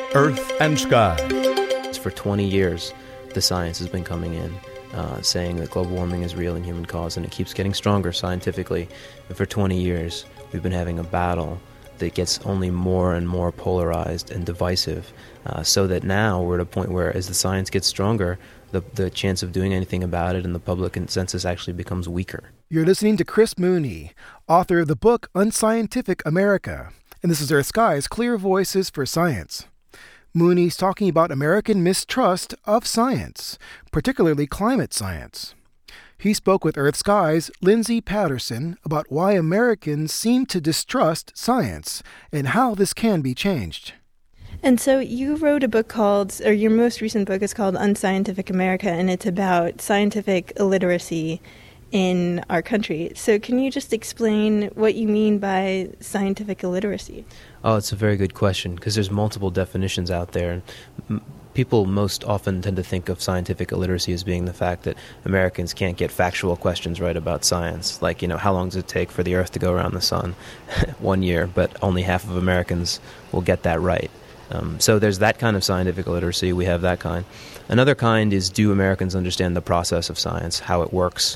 Earth and Sky. For 20 years, the science has been coming in, saying that global warming is real and human caused, and it keeps getting stronger scientifically. And for 20 years, we've been having a battle that gets only more and more polarized and divisive, so that now we're at a point where, as the science gets stronger, the chance of doing anything about it and the public consensus actually becomes weaker. You're listening to Chris Mooney, author of the book Unscientific America, and this is Earth Sky's Clear Voices for Science. Mooney's talking about American mistrust of science, particularly climate science. He spoke with Earth Sky's Lindsay Patterson about why Americans seem to distrust science and how this can be changed. And so you wrote a book called, or your most recent book is called Unscientific America, and it's about scientific illiteracy in our country. So can you just explain what you mean by scientific illiteracy? Oh, it's a very good question, because there's multiple definitions out there. People most often tend to think of scientific illiteracy as being the fact that Americans can't get factual questions right about science. Like, how long does it take for the Earth to go around the sun? 1 year, but only half of Americans will get that right. So there's that kind of scientific illiteracy. We have that kind. Another kind is, do Americans understand the process of science, how it works,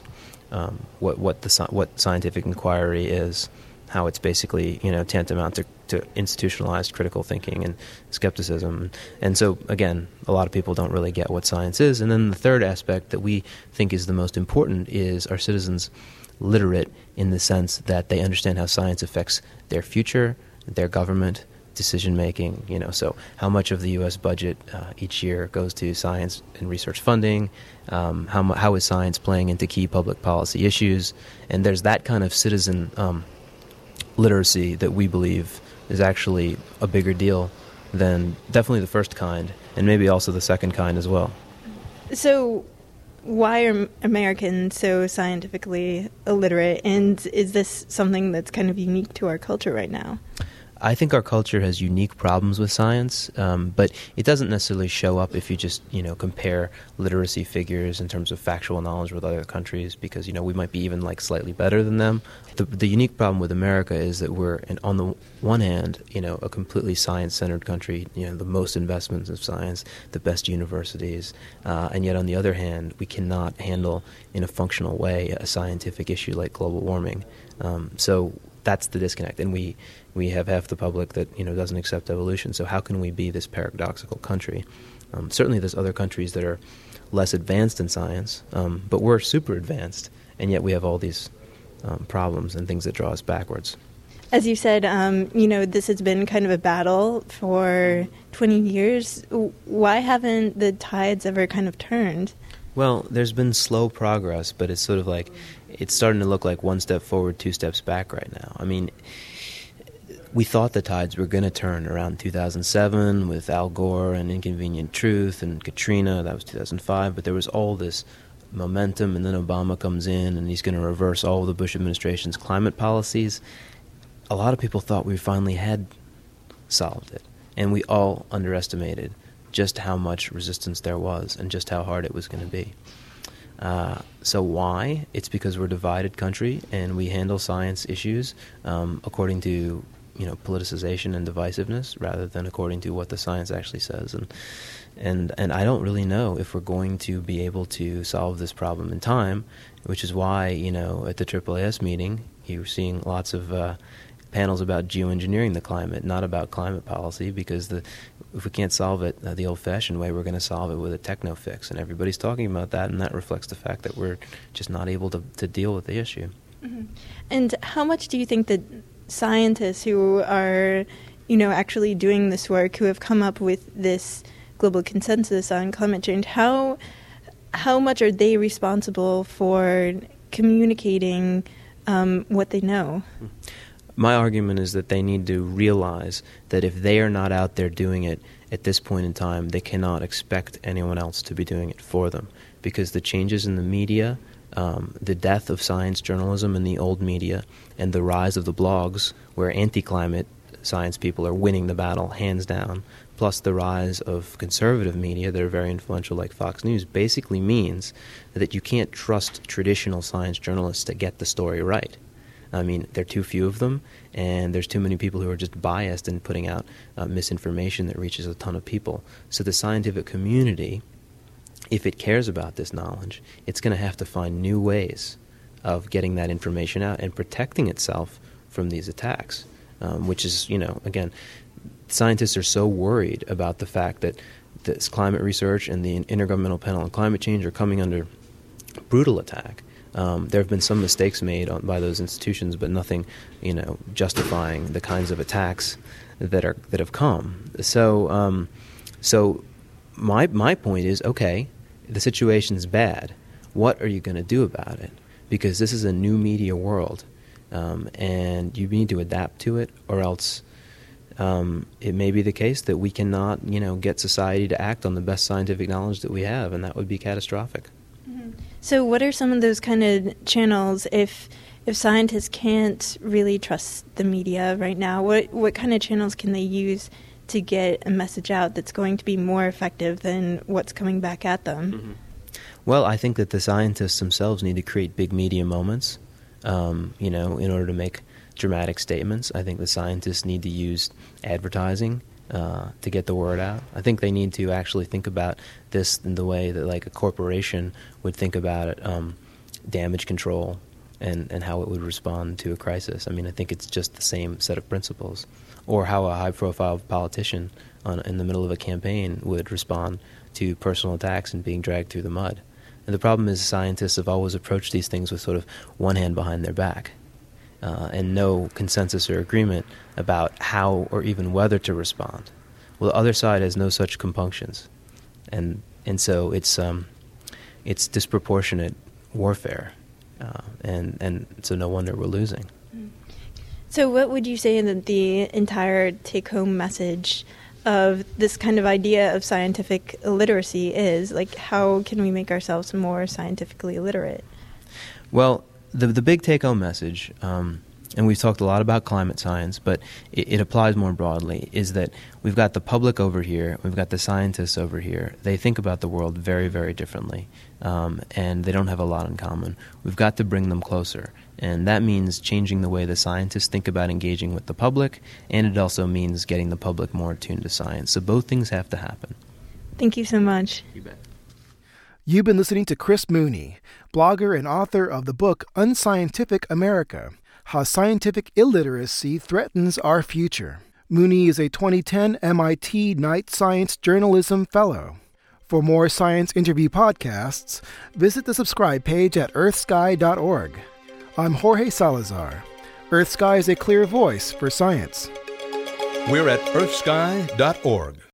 what scientific inquiry is, how it's basically tantamount to institutionalized critical thinking and skepticism. And so, again, a lot of people don't really get what science is. And then the third aspect that we think is the most important is, are citizens literate in the sense that they understand how science affects their future, their government, decision-making, so how much of the U.S. budget each year goes to science and research funding, how is science playing into key public policy issues, and there's that kind of citizen literacy that we believe is actually a bigger deal than definitely the first kind, and maybe also the second kind as well. So why are Americans so scientifically illiterate, and is this something that's kind of unique to our culture right now? I think our culture has unique problems with science, but it doesn't necessarily show up if you just, compare literacy figures in terms of factual knowledge with other countries, because, we might be even slightly better than them. The unique problem with America is that we're, on the one hand, a completely science-centered country, the most investments in science, the best universities, and yet on the other hand, we cannot handle in a functional way a scientific issue like global warming. So that's the disconnect, and we have half the public that doesn't accept evolution. So how can we be this paradoxical country? Certainly, there's other countries that are less advanced in science, but we're super advanced, and yet we have all these problems and things that draw us backwards. As you said, this has been kind of a battle for 20 years. Why haven't the tides ever kind of turned? Well, there's been slow progress, but it's sort of it's starting to look like one step forward, two steps back right now. I mean, we thought the tides were going to turn around 2007 with Al Gore and Inconvenient Truth and Katrina. That was 2005, but there was all this momentum, and then Obama comes in and he's going to reverse all of the Bush administration's climate policies. A lot of people thought we finally had solved it, and we all underestimated just how much resistance there was and just how hard it was going to be. So why? It's because we're a divided country and we handle science issues according to politicization and divisiveness rather than according to what the science actually says. And I don't really know if we're going to be able to solve this problem in time, which is why, at the AAAS meeting, you're seeing lots of panels about geoengineering the climate, not about climate policy, because if we can't solve it the old-fashioned way, we're going to solve it with a techno fix. And everybody's talking about that, and that reflects the fact that we're just not able to deal with the issue. Mm-hmm. And how much do you think that scientists who are, actually doing this work, who have come up with this global consensus on climate change, how much are they responsible for communicating what they know? My argument is that they need to realize that if they are not out there doing it at this point in time, they cannot expect anyone else to be doing it for them, because the changes in the media, the death of science journalism in the old media, and the rise of the blogs where anti-climate science people are winning the battle hands down, plus the rise of conservative media that are very influential like Fox News, basically means that you can't trust traditional science journalists to get the story right. I mean, there are too few of them, and there's too many people who are just biased and putting out misinformation that reaches a ton of people. So the scientific community, if it cares about this knowledge, it's going to have to find new ways of getting that information out and protecting itself from these attacks, which is, again, scientists are so worried about the fact that this climate research and the Intergovernmental Panel on Climate Change are coming under brutal attack. There have been some mistakes made by those institutions, but nothing, justifying the kinds of attacks that have come. So my point is, okay, the situation's bad. What are you going to do about it? Because this is a new media world, and you need to adapt to it, or else it may be the case that we cannot, get society to act on the best scientific knowledge that we have, and that would be catastrophic. Mm-hmm. So what are some of those kind of channels if scientists can't really trust the media right now? What kind of channels can they use to get a message out that's going to be more effective than what's coming back at them? Mm-hmm. Well, I think that the scientists themselves need to create big media moments, in order to make dramatic statements. I think the scientists need to use advertising to get the word out. I think they need to actually think about this in the way that, like, a corporation would think about it, damage control and how it would respond to a crisis. I mean, I think it's just the same set of principles. Or how a high-profile politician in the middle of a campaign would respond to personal attacks and being dragged through the mud. And the problem is scientists have always approached these things with sort of one hand behind their back, and no consensus or agreement about how or even whether to respond. Well, the other side has no such compunctions, and so it's disproportionate warfare, and so no wonder we're losing. So what would you say that the entire take-home message of this kind of idea of scientific illiteracy is? Like, how can we make ourselves more scientifically literate? Well, the big take-home message, and we've talked a lot about climate science, but it applies more broadly, is that we've got the public over here, we've got the scientists over here. They think about the world very, very differently, and they don't have a lot in common. We've got to bring them closer, and that means changing the way the scientists think about engaging with the public, and it also means getting the public more attuned to science. So both things have to happen. Thank you so much. You bet. You've been listening to Chris Mooney, blogger and author of the book Unscientific America: How Scientific Illiteracy Threatens Our Future. Mooney is a 2010 MIT Knight Science Journalism Fellow. For more science interview podcasts, visit the subscribe page at earthsky.org. I'm Jorge Salazar. EarthSky is a clear voice for science. We're at earthsky.org.